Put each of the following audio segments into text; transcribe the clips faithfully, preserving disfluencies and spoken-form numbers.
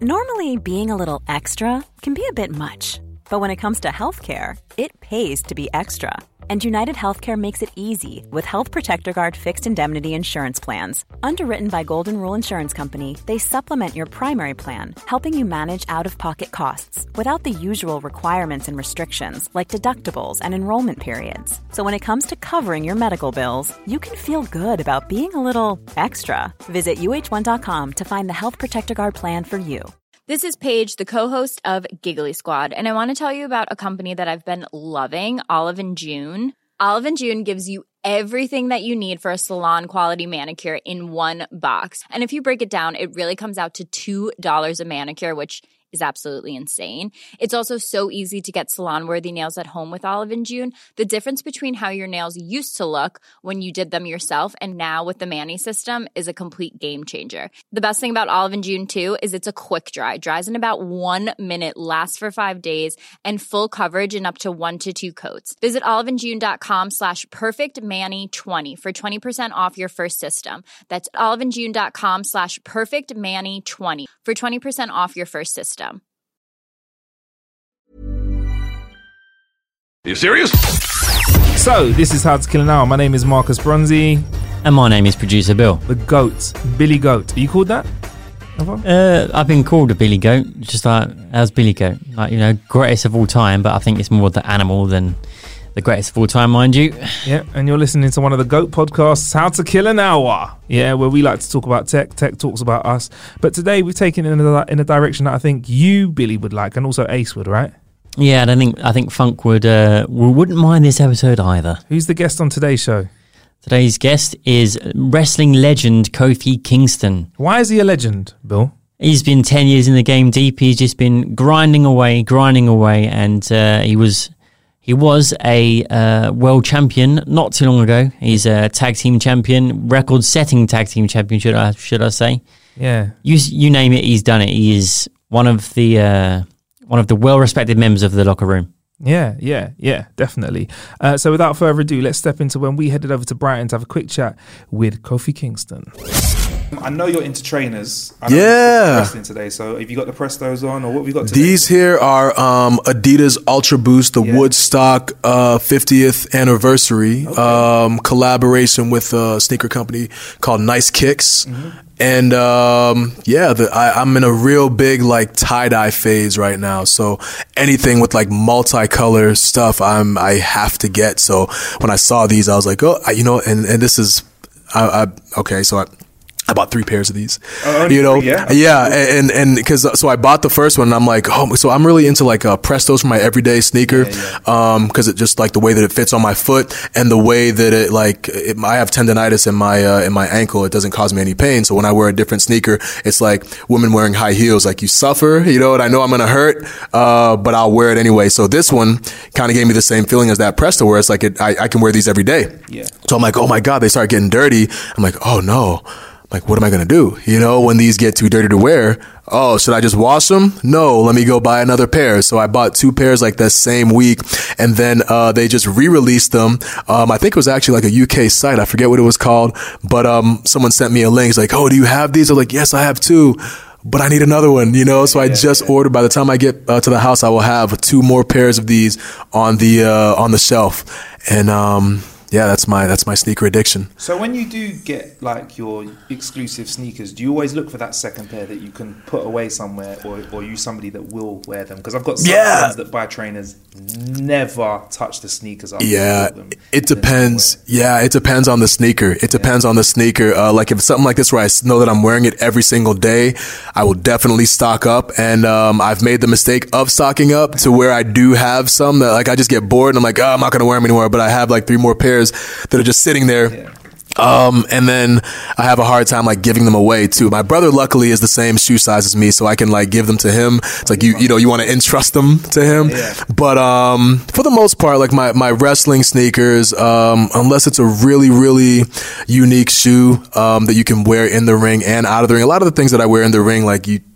Normally, being a little extra can be a bit much, but when it comes to healthcare, it pays to be extra. And United Healthcare makes it easy with Health Protector Guard fixed indemnity insurance plans. Underwritten by Golden Rule Insurance Company, they supplement your primary plan, helping you manage out-of-pocket costs without the usual requirements and restrictions like deductibles and enrollment periods. So when it comes to covering your medical bills, you can feel good about being a little extra. Visit U H one dot com to find the Health Protector Guard plan for you. This is Paige, the co-host of Giggly Squad, and I want to tell you about a company that I've been loving, Olive and June. Olive and June gives you everything that you need for a salon-quality manicure in one box. And if you break it down, it really comes out to two dollars a manicure, which is absolutely insane. It's also so easy to get salon-worthy nails at home with Olive and June. The difference between how your nails used to look when you did them yourself and now with the Mani system is a complete game changer. The best thing about Olive and June, too, is it's a quick dry. Dries in about one minute, lasts for five days, and full coverage in up to one to two coats. Visit oliveandjune.com slash perfectmani20 for twenty percent off your first system. That's oliveandjune.com slash perfectmani20 for twenty percent off your first system. Are you serious? So, this is How to Kill an Hour. My name is Marcus Bronzy. And my name is Producer Bill. The GOAT, Billy Goat. Are you called that? Uh, I've been called a Billy Goat, just like, how's Billy Goat? Like, you know, greatest of all time, but I think it's more the animal than the greatest of all time, mind you. Yeah, and you're listening to one of the GOAT podcasts, How to Kill an Hour. Yeah, where we like to talk about tech, tech talks about us. But today we've taken it in a, in a direction that I think you, Billy, would like, and also Ace would, right? Yeah, and I think I think Funk would uh, wouldn't mind this episode either. Who's the guest on today's show? Today's guest is wrestling legend Kofi Kingston. Why is he a legend, Bill? He's been ten years in the game deep. He's just been grinding away, grinding away, and uh, he was he was a uh, world champion not too long ago. He's a tag team champion, record-setting tag team champion, should I should I say? Yeah. You you name it, he's done it. He is one of the uh, one of the well-respected members of the locker room. Yeah, yeah, yeah, definitely. Uh, so without further ado, let's step into when we headed over to Brighton to have a quick chat with Kofi Kingston. I know you're into trainers. I know yeah. you're wrestling today. So have you got the Prestos on, or what have we got today? These here are um, Adidas Ultra Boost, the yeah. Woodstock uh, fiftieth anniversary okay. um, collaboration with a sneaker company called Nice Kicks. Mm-hmm. And um, yeah, the, I, I'm in a real big like tie-dye phase right now. So anything with like multicolor stuff, I'm I have to get. So when I saw these, I was like, oh, I, you know, and, and this is, I, I okay, so I. I bought three pairs of these, uh, you know, yeah, yeah, and and because so I bought the first one, and I'm like, oh, so I'm really into like uh, Prestos for my everyday sneaker, yeah, yeah. um, because it just like the way that it fits on my foot and the way that it like it, I have tendonitis in my uh, in my ankle, it doesn't cause me any pain. So when I wear a different sneaker, it's like women wearing high heels, like you suffer, you know, and I know I'm gonna hurt, uh, but I'll wear it anyway. So this one kind of gave me the same feeling as that Presto, where it's like it, I, I can wear these every day. Yeah. So I'm like, oh my god, they start getting dirty. I'm like, oh no. Like, what am I going to do? You know, when these get too dirty to wear, oh, should I just wash them? No, let me go buy another pair. So I bought two pairs like that same week. And then uh, they just re-released them. Um, I think it was actually like a U K site. I forget what it was called. But um, someone sent me a link. It's like, oh, do you have these? I'm like, yes, I have two. But I need another one, you know? So I just ordered. By the time I get uh, to the house, I will have two more pairs of these on the uh, on the shelf. And um yeah, that's my that's my sneaker addiction. So when you do get like your exclusive sneakers, do you always look for that second pair that you can put away somewhere, or, or are you somebody that will wear them? Because I've got some yeah. friends that buy trainers, never touch the sneakers after yeah, them. It depends. Yeah, it depends on the sneaker. It depends yeah. on the sneaker. Uh, like if it's something like this where I know that I'm wearing it every single day, I will definitely stock up. And um, I've made the mistake of stocking up to where I do have some that like I just get bored and I'm like, oh, I'm not going to wear them anymore. But I have like three more pairs that are just sitting there. Yeah. Um, and then I have a hard time like giving them away too. My brother luckily is the same shoe size as me, so I can like give them to him. It's like you, you know, you want to entrust them to him. Yeah. But, um, for the most part, like my, my wrestling sneakers, um, unless it's a really, really unique shoe, um, that you can wear in the ring and out of the ring. A lot of the things that I wear in the ring, like you,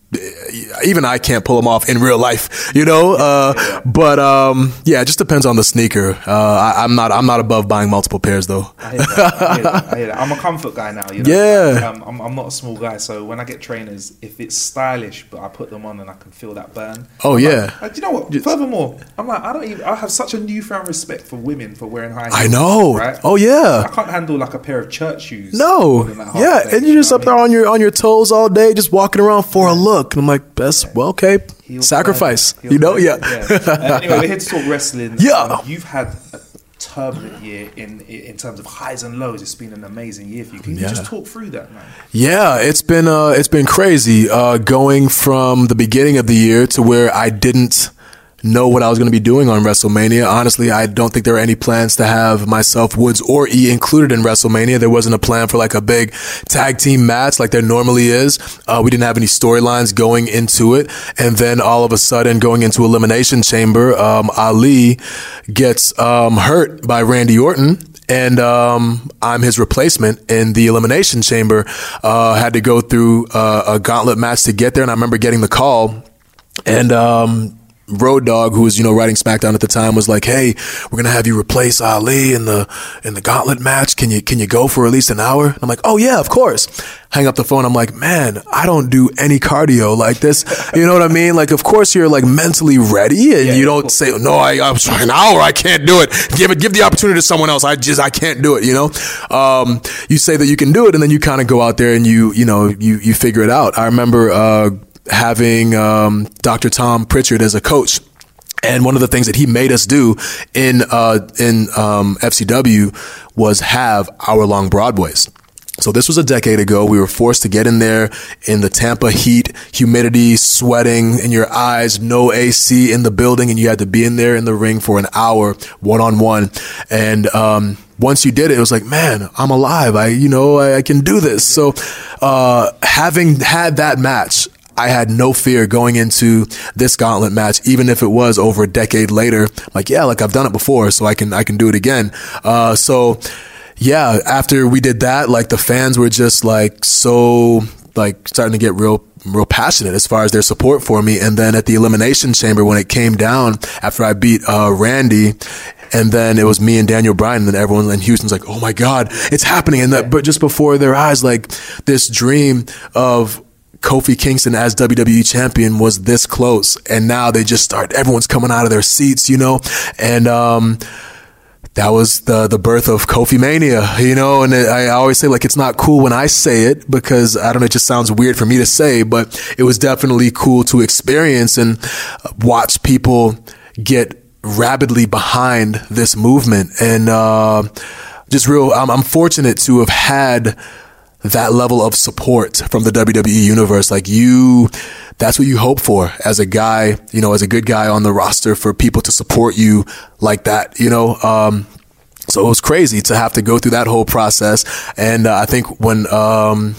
even I can't pull them off in real life, you know. Uh, yeah. But um, yeah, it just depends on the sneaker. Uh, I, I'm not I'm not above buying multiple pairs though. I hear that. I hear that. I hear that. I'm a comfort guy now. You know? Yeah. Um, I'm I'm not a small guy, so when I get trainers, if it's stylish, but I put them on and I can feel that burn. Oh I'm yeah. Like, do you know what? Just, Furthermore, I'm like I don't even. I have such a newfound respect for women for wearing high heels. I know. Right? Oh yeah. I can't handle like a pair of church shoes. No. Yeah, and you're just up there on your on your toes all day, just walking around for a look. And I'm like, that's yeah. well, okay. Heel sacrifice, heel you know, yeah. yeah. Uh, anyway, we're here to talk wrestling. Yeah, um, you've had a turbulent year in in terms of highs and lows. It's been an amazing year for you. Can you yeah. just talk through that, man? Yeah, it's been uh, it's been crazy uh, going from the beginning of the year to where I didn't know what I was going to be doing on WrestleMania. Honestly, I don't think there were any plans to have myself, Woods, or E included in WrestleMania. There wasn't a plan for like a big tag team match like there normally is. Uh, we didn't have any storylines going into it. And then all of a sudden, going into Elimination Chamber, um, Ali gets um, hurt by Randy Orton. And um, I'm his replacement in the Elimination Chamber. Uh, had to go through uh, a gauntlet match to get there. And I remember getting the call and um Road Dogg, who was, you know, writing SmackDown at the time, was like, "Hey, we're gonna have you replace Ali in the in the gauntlet match. Can you can you go for at least an hour?" And I'm like, "Oh yeah, of course." Hang up the phone. I'm like, "Man, I don't do any cardio like this." You know what I mean? Like, of course you're like mentally ready, and yeah, you don't say, "No, I, I'm sorry, an hour, I can't do it. Give it, give the opportunity to someone else. I just I can't do it." You know, um, you say that you can do it, and then you kind of go out there and you you know you you figure it out. I remember. Uh, having um, Doctor Tom Pritchard as a coach. And one of the things that he made us do in uh, in um, F C W was have hour-long Broadways. So this was a decade ago. We were forced to get in there in the Tampa heat, humidity, sweating in your eyes, no A C in the building, and you had to be in there in the ring for an hour, one-on-one. And um, once you did it, it was like, man, I'm alive. I, you know, I, I can do this. So uh, having had that match, I had no fear going into this gauntlet match, even if it was over a decade later. Like, yeah, like I've done it before, so I can I can do it again. Uh, so, yeah, after we did that, like the fans were just like so like starting to get real real passionate as far as their support for me. And then at the Elimination Chamber, when it came down after I beat uh, Randy. And then it was me and Daniel Bryan, and then everyone in Houston's like, "Oh my God, it's happening!" And that, but just before their eyes, like this dream of Kofi Kingston as W W E champion was this close, and now they just start, everyone's coming out of their seats, you know, and um, that was the the birth of Kofi Mania, you know, and I always say, like, it's not cool when I say it because, I don't know, it just sounds weird for me to say, but it was definitely cool to experience and watch people get rabidly behind this movement, and uh, just real, I'm, I'm fortunate to have had that level of support from the W W E universe. Like you, that's what you hope for as a guy, you know, as a good guy on the roster, for people to support you like that, you know? Um, so it was crazy to have to go through that whole process. And uh, I think when, um,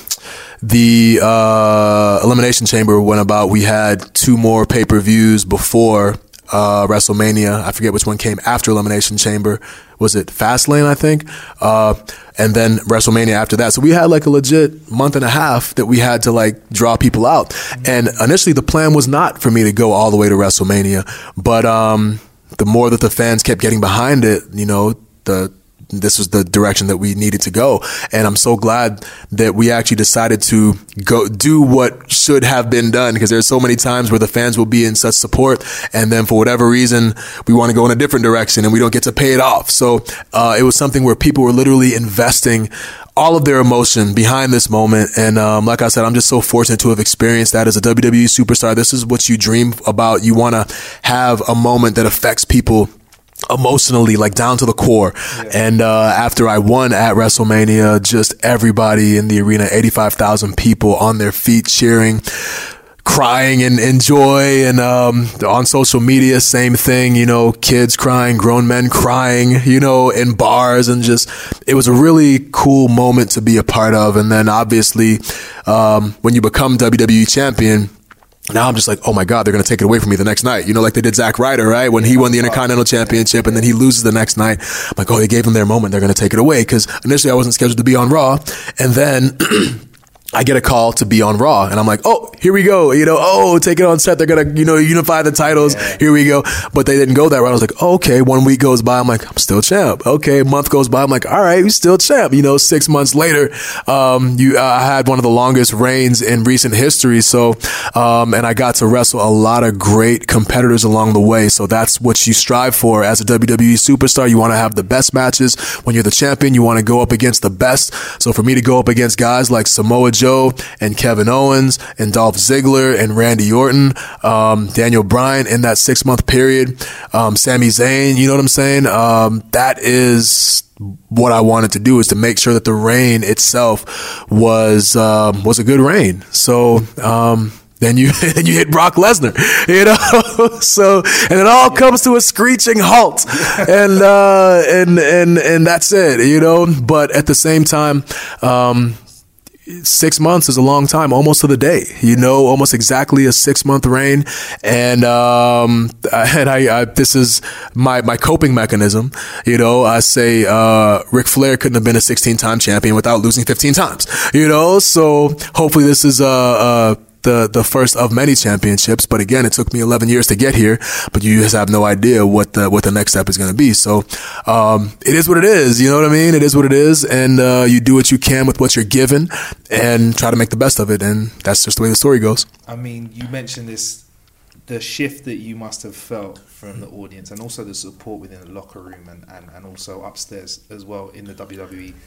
the, uh, Elimination Chamber went about, we had two more pay-per-views before, uh, WrestleMania. I forget which one came after Elimination Chamber. Was it Fastlane, I think? Uh, and then WrestleMania after that. So we had like a legit month and a half that we had to like draw people out. And initially the plan was not for me to go all the way to WrestleMania. But um, the more that the fans kept getting behind it, you know, the this was the direction that we needed to go. And I'm so glad that we actually decided to go do what should have been done, because there's so many times where the fans will be in such support, and then for whatever reason, we want to go in a different direction and we don't get to pay it off. So uh, it was something where people were literally investing all of their emotion behind this moment. And um, like I said, I'm just so fortunate to have experienced that as a W W E superstar. This is what you dream about. You want to have a moment that affects people emotionally, like down to the core. Yeah. And uh, after I won at WrestleMania, just everybody in the arena, eighty-five thousand people on their feet cheering, crying and in joy. And um, on social media, same thing, you know, kids crying, grown men crying, you know, in bars. And just, it was a really cool moment to be a part of. And then obviously, um, when you become W W E champion, now I'm just like, oh my God, they're going to take it away from me the next night. You know, like they did Zack Ryder, right? When he won the Intercontinental Championship and then he loses the next night. I'm like, oh, they gave them their moment. They're going to take it away. Because initially I wasn't scheduled to be on Raw. And then I get a call to be on Raw, and I'm like, oh, here we go. You know, oh, take it on set. They're going to, you know, unify the titles. Yeah. Here we go. But they didn't go that route. I was like, oh, okay. One week goes by. I'm like, I'm still champ. Okay. A month goes by. I'm like, all right, we still champ. You know, six months later, um, you, uh, I had one of the longest reigns in recent history. So, um, and I got to wrestle a lot of great competitors along the way. So that's what you strive for as a W W E superstar. You want to have the best matches. When you're the champion, you want to go up against the best. So for me to go up against guys like Samoa Joe and Kevin Owens and Dolph Ziggler and Randy Orton, um, Daniel Bryan in that six month period, um, Sami Zayn, you know what I'm saying? Um, that is what I wanted to do, is to make sure that the reign itself was, um, was a good reign. So, um, Then you then you hit Brock Lesnar, you know. So and it all comes to a screeching halt, and uh, and and and that's it, you know. But at the same time, um, six months is a long time, almost to the day, you know, almost exactly a six month reign. And um, and I, I this is my my coping mechanism, you know. I say uh, Ric Flair couldn't have been a sixteen time champion without losing fifteen times, you know. So hopefully this is a. Uh, uh, the the first of many championships. But again, it took me eleven years to get here, but you just have no idea what the what the next step is going to be. So um it is what it is, you know what I mean? It is what it is, and uh you do what you can with what you're given and try to make the best of it, and that's just the way the story goes. I mean, you mentioned this, the shift that you must have felt from the audience, and also the support within the locker room, and, and, and also upstairs as well in the W W E.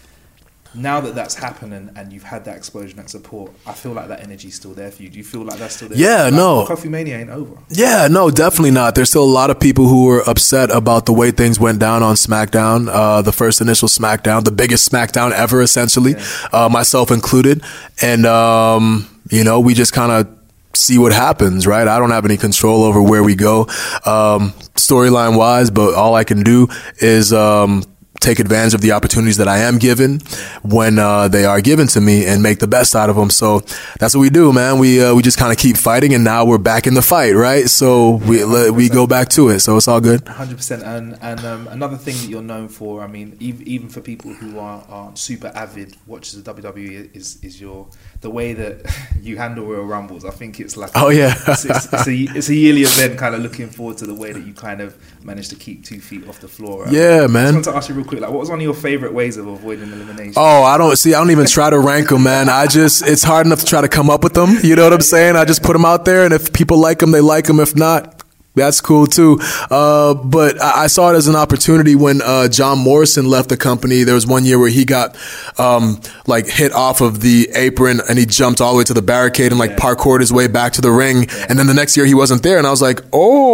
Now that that's happened, and, and you've had that exposure and that support, I feel like that energy's still there for you. Do you feel like that's still there? Yeah, like, no. Coffee Mania ain't over. Yeah, no, definitely not. There's still a lot of people who were upset about the way things went down on SmackDown, uh, the first initial SmackDown, the biggest SmackDown ever, essentially, yeah. uh, myself included. And, um, you know, we just kind of see what happens, right? I don't have any control over where we go, um, storyline wise, but all I can do is, um, take advantage of the opportunities that I am given when uh, they are given to me and make the best out of them. So that's what we do, man. We uh, we just kind of keep fighting, and now we're back in the fight, right? So we let, we go back to it. So it's all good. one hundred percent. And and um, another thing that you're known for, I mean, even, even for people who are, are super avid watchers of W W E, is is your the way that you handle Royal Rumbles. I think it's like oh yeah, it's, it's, it's a it's a yearly event. Kind of looking forward to the way that you kind of managed to keep two feet off the floor. Right? Yeah, man. I just want to ask you real quick, like, what was one of your favorite ways of avoiding elimination? Oh, I don't see. I don't even try to rank them, man. I just it's hard enough to try to come up with them. You know what I'm saying? I just put them out there, and if people like them, they like them. If not, that's cool too. Uh, but I, I saw it as an opportunity when uh, John Morrison left the company. There was one year where he got um, like hit off of the apron, and he jumped all the way to the barricade and like yeah. parkoured his way back to the ring. Yeah. And then the next year he wasn't there, and I was like,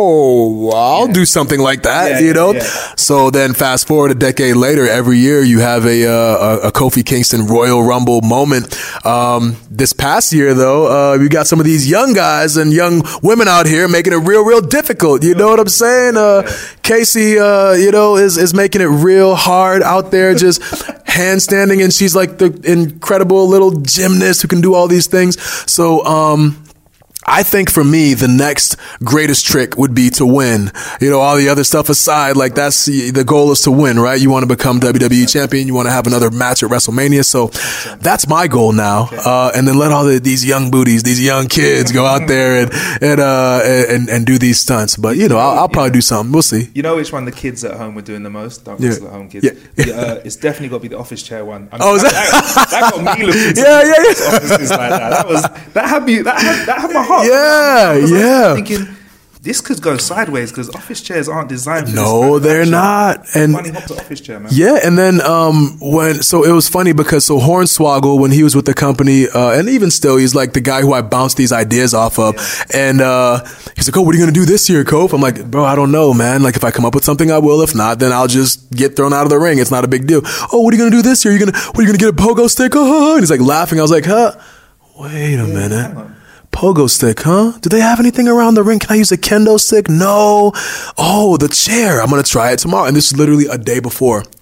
oh, I'll yeah. do something like that, yeah, you know? Yeah. So then fast forward a decade later, every year you have a uh, a Kofi Kingston Royal Rumble moment. Um, this past year though, uh, we got some of these young guys and young women out here making it real, real difficult. You know what I'm saying? Uh, Casey, uh, you know, is, is making it real hard out there, just handstanding, and she's like the incredible little gymnast who can do all these things. So, um, I think for me, the next greatest trick would be to win. You know, all the other stuff aside, like that's the goal is to win, right? You want to become W W E champion. You want to have another match at WrestleMania. So that's my goal now. Uh, and then let all the, these young booties, these young kids go out there and, and, uh, and, and do these stunts. But, you know, I'll, I'll probably do something. We'll see. You know which one the kids at home were doing the most? Don't yeah. wrestle at home, kids. Yeah. Uh, it's definitely got to be the office chair one. I mean, oh, is that, that? that, that got me looking to yeah, yeah, yeah. offices like that. That was, that had me, that had, that had my heart. Yeah, yeah. I'm thinking this could go sideways because office chairs aren't designed for no, this. they're not. And funny hop to office chair, man. Yeah, and then um, when so it was funny because so Hornswoggle, when he was with the company, uh, and even still, he's like the guy who I bounced these ideas off of. Yeah. And uh, he's like, "Oh, what are you gonna do this year, Kof?" I'm like, "Bro, I don't know, man. Like, if I come up with something, I will. If not, then I'll just get thrown out of the ring. It's not a big deal." "Oh, what are you gonna do this year? You gonna what are you gonna get a pogo stick?" Oh, and he's like laughing. I was like, "Huh? Wait a yeah, minute." Pogo stick, huh? Do they have anything around the ring? Can I use a kendo stick? No. Oh, the chair. I'm going to try it tomorrow. And this is literally a day before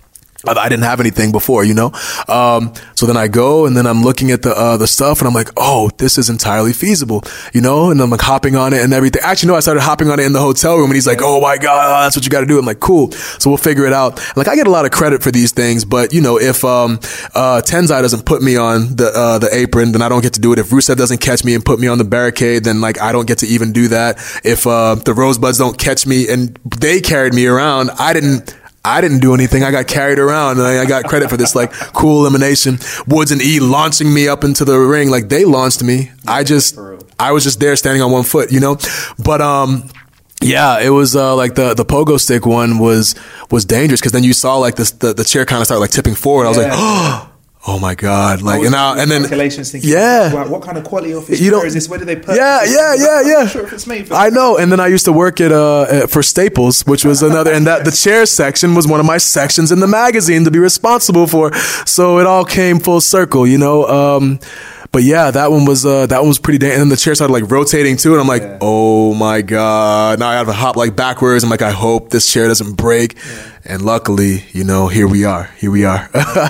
I didn't have anything before, you know? Um, so then I go and then I'm looking at the, uh, the stuff and I'm like, oh, this is entirely feasible, you know? And I'm like hopping on it and everything. Actually, no, I started hopping on it in the hotel room and he's like, oh my God, that's what you got to do. I'm like, cool. So we'll figure it out. Like I get a lot of credit for these things, but you know, if, um, uh, Tenzai doesn't put me on the, uh, the apron, then I don't get to do it. If Rusev doesn't catch me and put me on the barricade, then like I don't get to even do that. If, uh, the Rosebuds don't catch me and they carried me around, I didn't, I didn't do anything. I got carried around and I got credit for this like cool elimination. Woods and E launching me up into the ring. Like they launched me. I just, I was just there standing on one foot, you know? But, um, yeah, it was, uh, like the, the pogo stick one was, was dangerous. Cause then you saw like this, the, the chair kind of start like tipping forward. I was like, oh, oh my God. Like, and now, and then, thinking, yeah. Wow, what kind of quality office you don't, is this? Where do they put Yeah, this? yeah, yeah, I'm yeah. not sure if it's made for I know. And then I used to work at, uh, for Staples, which was another, and that the chair section was one of my sections in the magazine to be responsible for. So it all came full circle, you know? Um, But yeah, that one was uh, that one was pretty. Da- and then the chair started like rotating too, and I'm like, yeah. oh my God! Now I have to hop like backwards. I'm like, I hope this chair doesn't break. Yeah. And luckily, you know, here we are. Here we are.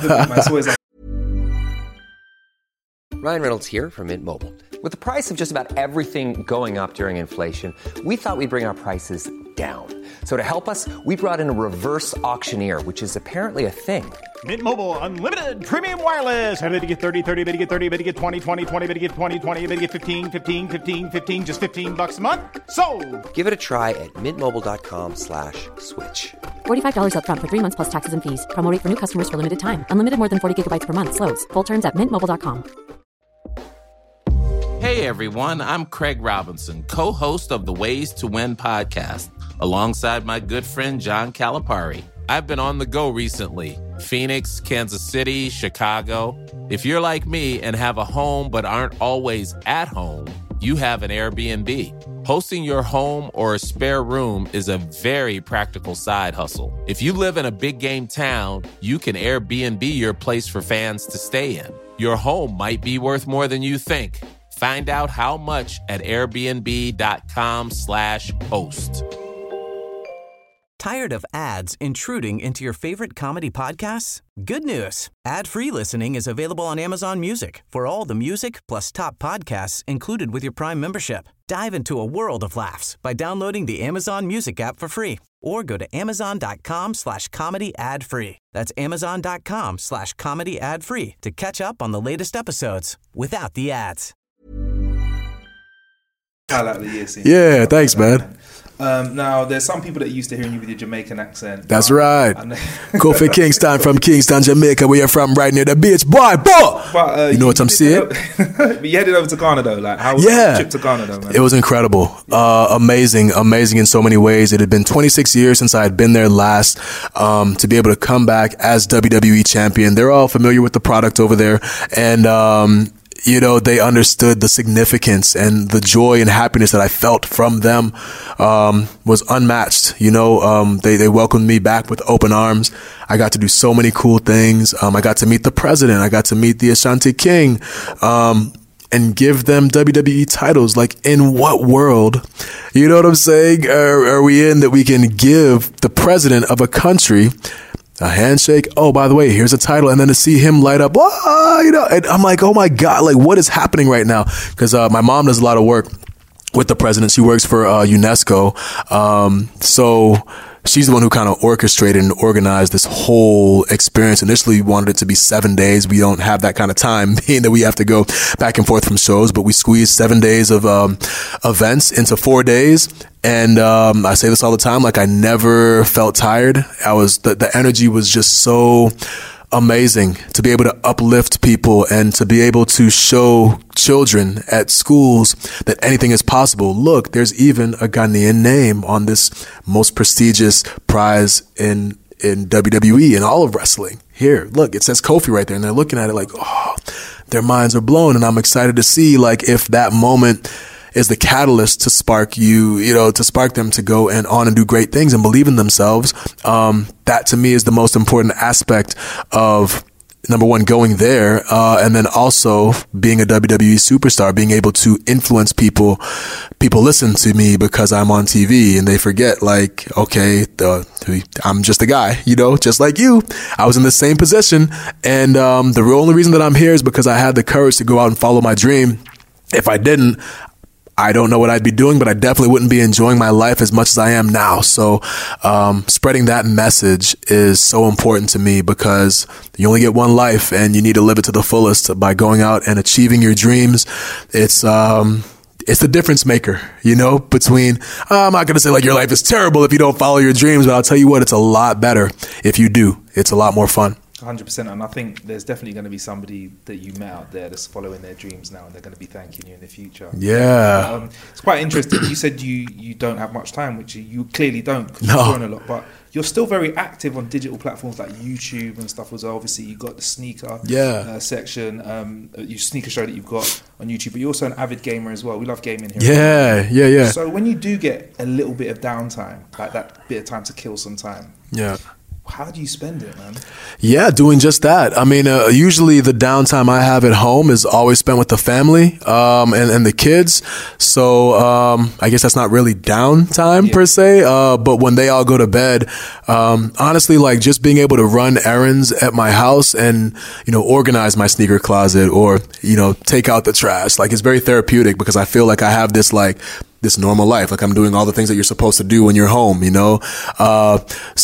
Ryan Reynolds here from Mint Mobile. With the price of just about everything going up during inflation, we thought we'd bring our prices down. So to help us, we brought in a reverse auctioneer, which is apparently a thing. Mint Mobile Unlimited Premium Wireless. How to get thirty, thirty, how to get thirty, how to get twenty, twenty, twenty, how to get twenty, twenty, how to get fifteen, fifteen, fifteen, fifteen, just fifteen bucks a month? Sold! Give it a try at mintmobile.com slash switch. forty-five dollars up front for three months plus taxes and fees. Promo rate for new customers for limited time. Unlimited more than forty gigabytes per month. Slows full terms at mint mobile dot com. Hey everyone, I'm Craig Robinson, co-host of the Ways to Win podcast, alongside my good friend John Calipari. I've been on the go recently. Phoenix, Kansas City, Chicago. If you're like me and have a home but aren't always at home, you have an Airbnb. Hosting your home or a spare room is a very practical side hustle. If you live in a big game town, you can Airbnb your place for fans to stay in. Your home might be worth more than you think. Find out how much at airbnb.com slash host. Tired of ads intruding into your favorite comedy podcasts? Good news. Ad-free listening is available on Amazon Music for all the music plus top podcasts included with your Prime membership. Dive into a world of laughs by downloading the Amazon Music app for free or go to amazon.com slash comedy ad free. That's amazon.com slash comedy ad free to catch up on the latest episodes without the ads. Highlight of the year scene. Yeah, thanks, man. Um, now, there's some people that are used to hearing you with your Jamaican accent. That's um, right. Kofi Kingston from Kingston, Jamaica. Where you're from, right near the beach, boy. boy. But, uh, you know what I'm saying? But you headed over to Ghana though. Like, how was yeah. the trip to Ghana though, man? It was incredible, uh, amazing, amazing in so many ways. It had been twenty-six years since I had been there last. Um, to be able to come back as W W E champion, they're all familiar with the product over there, and um, you know, they understood the significance, and the joy and happiness that I felt from them um, was unmatched. You know, um, they, they welcomed me back with open arms. I got to do so many cool things. Um, I got to meet the president. I got to meet the Ashanti King um, and give them W W E titles. Like, in what world, you know what I'm saying, are, are we in that we can give the president of a country a handshake? Oh, by the way, here's a title. And then to see him light up, oh, you know, and I'm like, oh my God, like what is happening right now? Because uh, my mom does a lot of work with the president. She works for uh, UNESCO. Um, so she's the one who kind of orchestrated and organized this whole experience. Initially, we wanted it to be seven days. We don't have that kind of time, being that we have to go back and forth from shows, but we squeezed seven days of um, events into four days. And um, I say this all the time, like I never felt tired. I was the, the energy was just so amazing to be able to uplift people and to be able to show children at schools that anything is possible. Look, there's even a Ghanaian name on this most prestigious prize in in W W E and all of wrestling. Here, look, it says Kofi right there, and they're looking at it like, oh, their minds are blown. And I'm excited to see like if that moment is the catalyst to spark you, you know, to spark them to go and on and do great things and believe in themselves. Um, that to me is the most important aspect of number one, going there, uh, and then also being a W W E superstar, being able to influence people. People listen to me because I'm on T V, and they forget, like, okay, uh, I'm just a guy, you know, just like you. I was in the same position, and um, the only reason that I'm here is because I had the courage to go out and follow my dream. If I didn't, I don't know what I'd be doing, but I definitely wouldn't be enjoying my life as much as I am now. So um, spreading that message is so important to me because you only get one life and you need to live it to the fullest by going out and achieving your dreams. It's um, it's the difference maker, you know, between, uh, I'm not going to say like your life is terrible if you don't follow your dreams, but I'll tell you what, it's a lot better if you do. It's a lot more fun. one hundred percent, and I think there's definitely going to be somebody that you met out there that's following their dreams now, and they're going to be thanking you in the future. Yeah, um, it's quite interesting. You said you you don't have much time, which you, you clearly don't. Cause no, you're doing a lot, but you're still very active on digital platforms like YouTube and stuff as well. Obviously, you got the sneaker yeah. uh, section, um, your sneaker show that you've got on YouTube, but you're also an avid gamer as well. We love gaming here. Yeah, yeah, yeah. So when you do get a little bit of downtime, like that bit of time to kill some time, yeah. how do you spend it, man? Yeah, doing just that. I mean, uh, usually the downtime I have at home is always spent with the family um, and, and the kids. So um, I guess that's not really downtime yeah. per se. Uh, but when they all go to bed, um, honestly, like just being able to run errands at my house and, you know, organize my sneaker closet or, you know, take out the trash. Like it's very therapeutic because I feel like I have this like this normal life. Like I'm doing all the things that you're supposed to do when you're home, you know? Uh,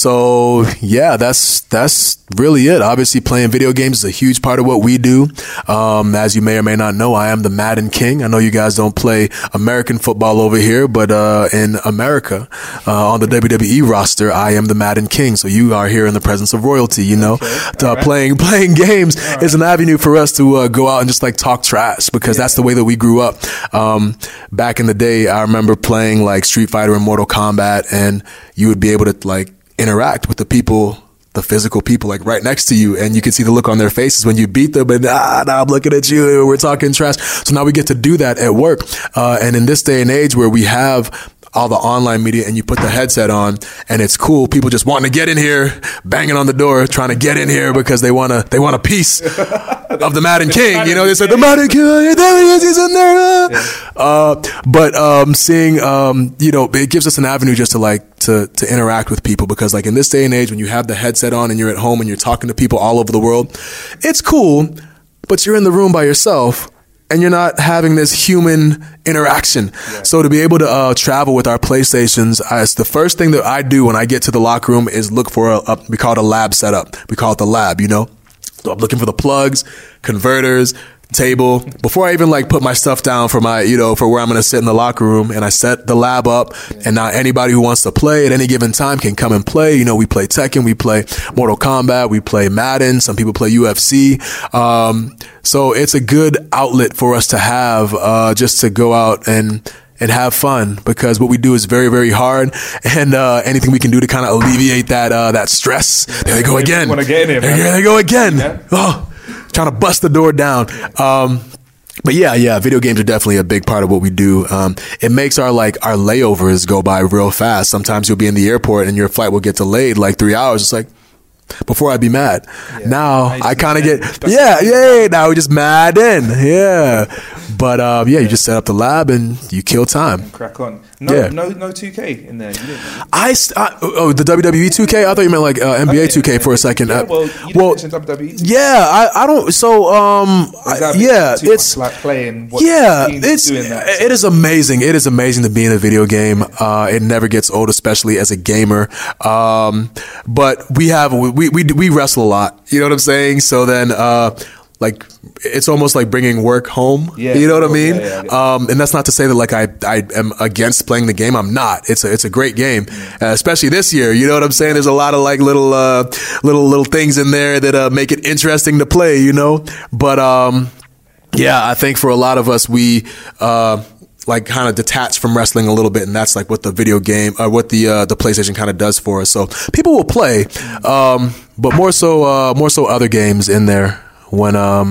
so yeah, that's, that's really it. Obviously playing video games is a huge part of what we do. Um, as you may or may not know, I am the Madden King. I know you guys don't play American football over here, but, uh, in America, uh, on the W W E roster, I am the Madden King. So you are here in the presence of royalty, you know, okay. uh, right. playing, playing games right. is an avenue for us to, uh, go out and just like talk trash because yeah. that's the way that we grew up. Um, back in the day, I remember playing like Street Fighter and Mortal Kombat, and you would be able to like interact with the people, the physical people like right next to you, and you could see the look on their faces when you beat them, and ah, now I'm looking at you, we're talking trash. So now we get to do that at work. Uh, and in this day and age where we have all the online media and you put the headset on and it's cool, people just wanting to get in here, banging on the door, trying to get in here because they want to, they want a piece of the Madden King, you know, they said the Madden King, there he is, he's in there. Uh, but, um, seeing, um, you know, it gives us an avenue just to like, to, to interact with people because like in this day and age, when you have the headset on and you're at home and you're talking to people all over the world, it's cool, but you're in the room by yourself and you're not having this human interaction. Yeah. So to be able to uh, travel with our PlayStations, uh, it's the first thing that I do when I get to the locker room is look for a, a, we call it a lab setup. We call it the lab, you know? So I'm looking for the plugs, converters, table before I even like put my stuff down for my, you know, for where I'm going to sit in the locker room, and I set the lab up yeah. and now anybody who wants to play at any given time can come and play. You know, we play Tekken, we play Mortal Kombat, we play Madden, some people play U F C. Um, so it's a good outlet for us to have, uh, just to go out and, and have fun because what we do is very, very hard, and uh, anything we can do to kind of alleviate that, uh, that stress. There they go again. Get in there, there they go again. Yeah. Oh. Trying to bust the door down. Um, but yeah, yeah, video games are definitely a big part of what we do. Um, it makes our like our layovers go by real fast. Sometimes you'll be in the airport and your flight will get delayed like three hours. It's like, before I'd be mad. Yeah. Now I, I kind of get, yeah, yeah, now we just mad in. Yeah. But um, yeah, you just set up the lab and you kill time. And crack on. No, yeah. no, no two K in there. You didn't. I, I oh the W W E two K. I thought you meant like uh, N B A okay, two K for a second. Yeah, well, you didn't well, mention W W E. Yeah, I, I don't. So um, I, yeah, it's like playing. What yeah, it's doing that, so. It is amazing. It is amazing to be in a video game. Uh, it never gets old, especially as a gamer. Um, but we have we we we wrestle a lot. You know what I'm saying? So then, uh, like. It's almost like bringing work home. Yeah, you know what I mean? Yeah, yeah, um, and that's not to say that like I, I am against playing the game. I'm not. It's a, it's a great game, uh, especially this year. You know what I'm saying? There's a lot of like little, uh, little, little things in there that, uh, make it interesting to play, you know? But, um, yeah, I think for a lot of us, we, uh, like kind of detach from wrestling a little bit, and that's like what the video game or uh, what the uh, the PlayStation kind of does for us. So people will play, um, but more so, uh, more so other games in there when, um,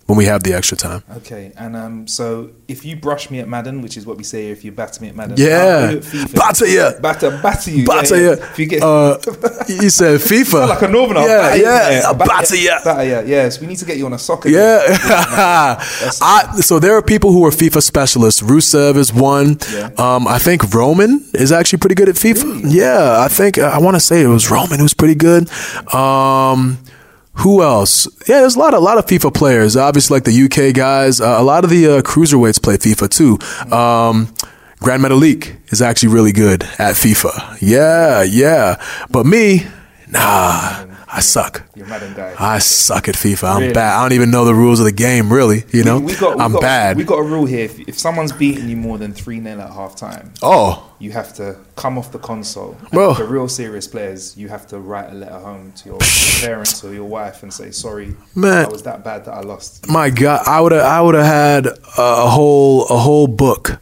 when we have the extra time. Okay, and um, so if you brush me at Madden, which is what we say here, if you batter me at Madden, yeah, batter you, batter, batter you, batter yeah, you. Yeah. If you get, uh, you said FIFA, like a northerner, yeah, batter, yeah, yeah, batter you, batter you. Yes, we need to get you on a soccer. Yeah, I, so there are people who are FIFA specialists. Rusev is one. Yeah. Um, I think Roman is actually pretty good at FIFA. Really? Yeah, I think I want to say it was Roman who's pretty good. Um. Who else? Yeah, there's a lot, a lot of FIFA players. Obviously, like the U K guys. Uh, a lot of the uh, cruiserweights play FIFA too. Um, Grand Metalik is actually really good at FIFA. Yeah, yeah. But me, nah, I suck. You're a Madden guy. I suck at FIFA. I'm Really? bad. I don't even know the rules of the game, really. You know, we, we got, we I'm got, bad. We got a rule here. If, if someone's beating you more than three nil at half time, oh, you have to come off the console. And Bro. for real serious players, you have to write a letter home to your parents or your wife and say, sorry, Man. I was that bad that I lost. My God, I would have, I would have had a whole, a whole book.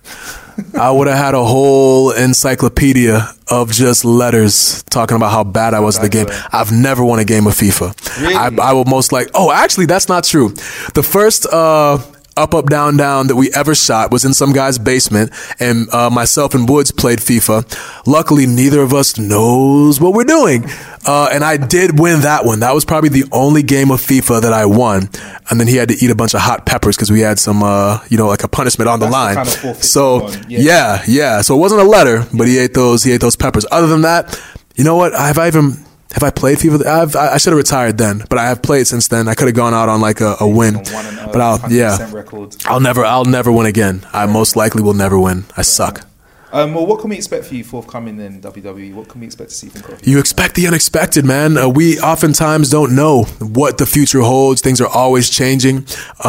I would have had a whole encyclopedia of just letters talking about how bad I was at the game. I've never won a game of FIFA. Really? I, I will most like. Oh, actually, that's not true. The first uh, up, up, down, down that we ever shot was in some guy's basement, and uh, myself and Woods played FIFA. Luckily, neither of us knows what we're doing. Uh, and I did win that one. That was probably the only game of FIFA that I won. And then he had to eat a bunch of hot peppers because we had some, uh, you know, like a punishment on the That's the line. kind of forfeit So you want. yeah. Yeah. yeah, yeah. So it wasn't a letter, but he ate those. He ate those peppers. Other than that, you know what? Have I even have I played FIFA? I've, I, I should have retired then, but I have played since then. I could have gone out on like a, a win, but I'll yeah, record. I'll never, I'll never win again. I most likely will never win. I suck. Um, well, what can we expect for you forthcoming in W W E? What can we expect to see from Kofi? You expect the unexpected, man. Uh, we oftentimes don't know what the future holds. Things are always changing.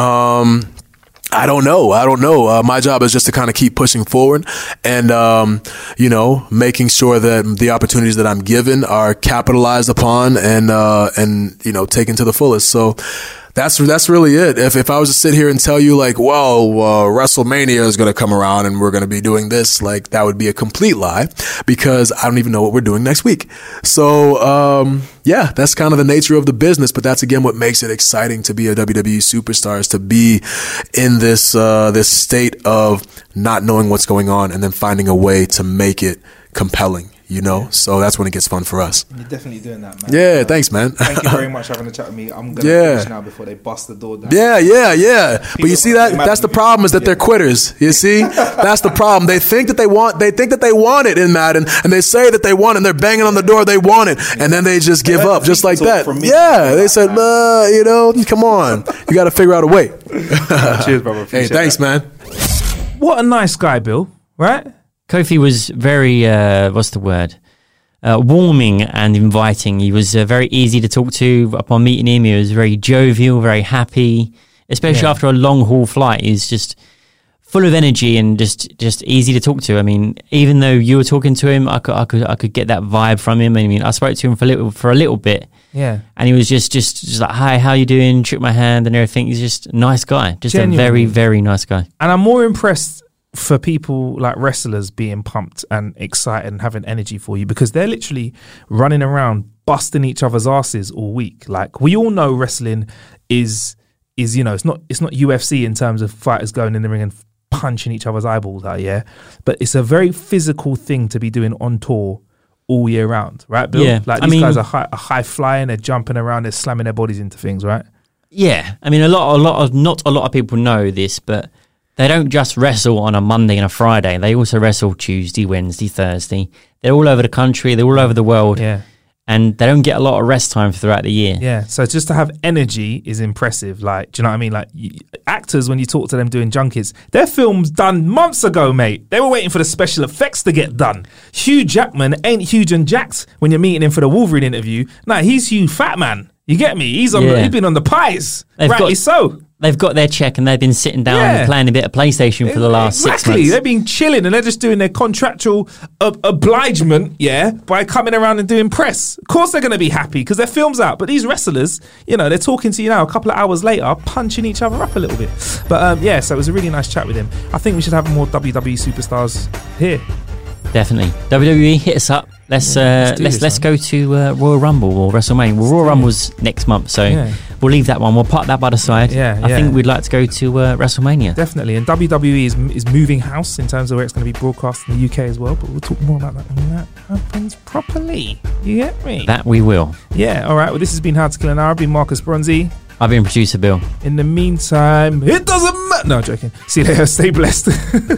Um, I don't know. I don't know. Uh, my job is just to kind of keep pushing forward and, um, you know, making sure that the opportunities that I'm given are capitalized upon and, uh, and, you know, taken to the fullest. So, That's that's really it. If if I was to sit here and tell you like, well, uh, WrestleMania is going to come around and we're going to be doing this, like that would be a complete lie because I don't even know what we're doing next week. So um, yeah, that's kind of the nature of the business. But that's again what makes it exciting to be a W W E superstar is to be in this uh, this state of not knowing what's going on and then finding a way to make it compelling. You know, yeah. So that's when it gets fun for us. You're definitely doing that, man. Yeah, uh, thanks, man. Thank you very much for having a chat with me. I'm gonna yeah. finish now before they bust the door down. Yeah, yeah, yeah. People but you see that? That's the problem is that yeah. they're quitters. You see, that's the problem. They think that they want, they think that they want it in Madden, and they say that they want it, and they're banging on the door. They want it, yeah. and then they just give up, just like that. Yeah, they said, uh, you know, come on, you got to figure out a way. Cheers, brother. Hey, thanks, that. man. What a nice guy, Bill. Right? Kofi was very, uh, what's the word? Uh, warming and inviting. He was uh, very easy to talk to. Upon meeting him, he was very jovial, very happy, especially yeah. after a long haul flight. He's just full of energy and just, just easy to talk to. I mean, even though you were talking to him, I could I could I could get that vibe from him. I mean, I spoke to him for a little for a little bit. Yeah, and he was just just, just like, "Hi, how you doing?" Shook my hand and everything. He's just a nice guy, just Genuinely. a very very nice guy. And I'm more impressed for people like wrestlers being pumped and excited and having energy for you because they're literally running around busting each other's asses all week. Like we all know wrestling is is you know it's not it's not U F C in terms of fighters going in the ring and punching each other's eyeballs out, yeah, but it's a very physical thing to be doing on tour all year round, right, Bill? Yeah, like I these mean, guys are high, are high flying, they're jumping around, they're slamming their bodies into things, right? Yeah, I mean a lot a lot of not a lot of people know this, but they don't just wrestle on a Monday and a Friday. They also wrestle Tuesday, Wednesday, Thursday. They're all over the country. They're all over the world. Yeah. And they don't get a lot of rest time throughout the year. Yeah. So just to have energy is impressive. Like, do you know what I mean? Like you, actors, when you talk to them doing junkets, their film's done months ago, mate. They were waiting for the special effects to get done. Hugh Jackman ain't Hugh and Jax when you're meeting him for the Wolverine interview. Nah, he's Hugh Fat Man. You get me? He's on. Yeah. He's been on the pies. They've Rightly got, so. They've got their check and they've been sitting down yeah. and playing a bit of PlayStation for the last exactly. six months. They've been chilling and they're just doing their contractual ob- obligement, yeah, by coming around and doing press. Of course they're going to be happy because their film's out. But these wrestlers, you know, they're talking to you now a couple of hours later, punching each other up a little bit. But um, yeah, so it was a really nice chat with him. I think we should have more W W E superstars here. Definitely. W W E, hit us up. Let's uh, let's let's this, let's man. go to uh, Royal Rumble or WrestleMania. Well, Royal Rumble's next month, so Yeah. we'll leave that one. We'll park that by the side. Yeah, I yeah. think we'd like to go to uh, WrestleMania. Definitely. And W W E is, is moving house in terms of where it's going to be broadcast in the U K as well. But we'll talk more about that when that happens properly. You get me? That we will. Yeah. All right. Well, this has been How to Kill an Hour. I've been Marcus Bronzy. I've been producer Bill. In the meantime, it doesn't matter. No, joking. See you later. Stay blessed.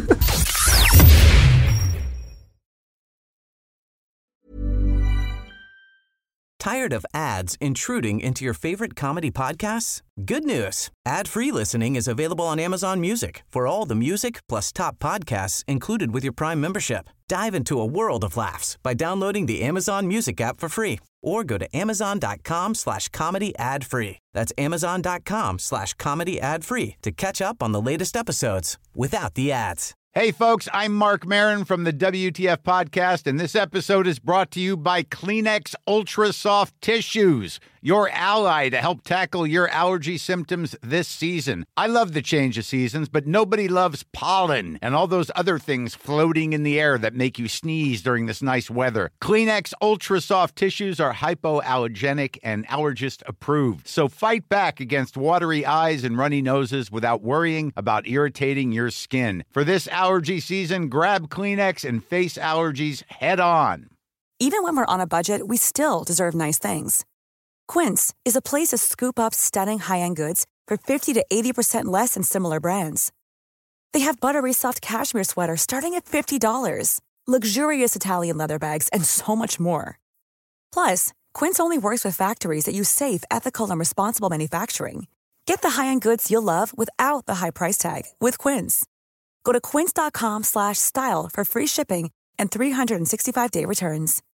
Tired of ads intruding into your favorite comedy podcasts? Good news. Ad-free listening is available on Amazon Music for all the music plus top podcasts included with your Prime membership. Dive into a world of laughs by downloading the Amazon Music app for free or go to amazon.com slash comedy ad free. That's amazon.com slash comedy ad free to catch up on the latest episodes without the ads. Hey, folks, I'm Mark Maron from the W T F Podcast, and this episode is brought to you by Kleenex Ultra Soft Tissues, your ally to help tackle your allergy symptoms this season. I love the change of seasons, but nobody loves pollen and all those other things floating in the air that make you sneeze during this nice weather. Kleenex Ultra Soft Tissues are hypoallergenic and allergist approved, so fight back against watery eyes and runny noses without worrying about irritating your skin. For this allergy season, grab Kleenex and face allergies head on. Even when we're on a budget, we still deserve nice things. Quince is a place to scoop up stunning high-end goods for fifty to eighty percent less than similar brands. They have buttery soft cashmere sweaters starting at fifty dollars, luxurious Italian leather bags, and so much more. Plus, Quince only works with factories that use safe, ethical, and responsible manufacturing. Get the high-end goods you'll love without the high price tag with Quince. Go to quince.com slash style for free shipping and three sixty-five day returns.